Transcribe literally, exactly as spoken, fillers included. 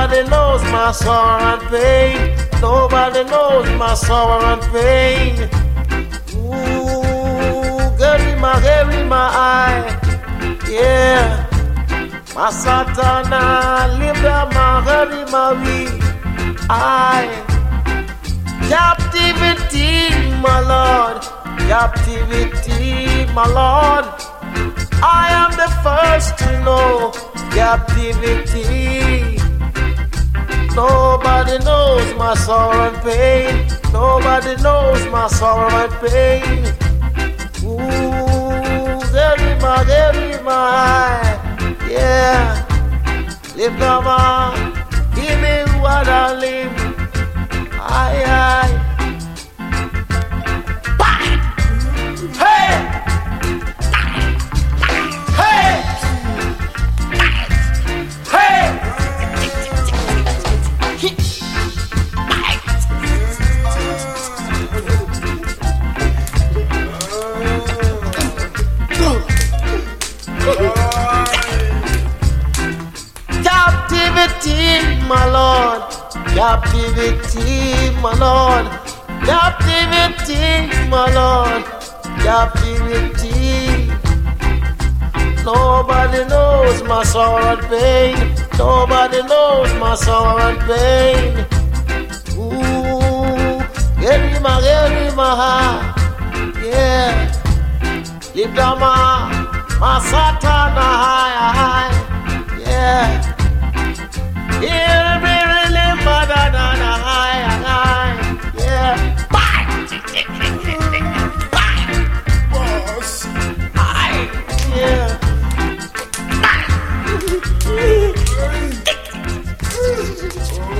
Nobody knows my sorrow and pain. Nobody knows my sorrow and pain. Ooh, Gerima, Gerima, I, yeah. My Satana, Libra, my Gerima, we, I. Captivity, my Lord. Captivity, my Lord. I am the first to know captivity. Nobody knows my sorrow and pain. Nobody knows my sorrow and pain. Ooh, Gerima, Gerima, yeah. Live no more, give me what I live. Aye, aye. Hey! Hey! Hey! Captivity, my Lord. Captivity, my Lord. Captivity, my Lord. Captivity. Nobody knows my sorrow and pain. Nobody knows my sorrow and pain. Ooh, Gerima, Gerima, yeah. Lift down my, my Satana high, high, yeah. He'll be really mad and high, high, yeah. Boss, high, yeah. Oh,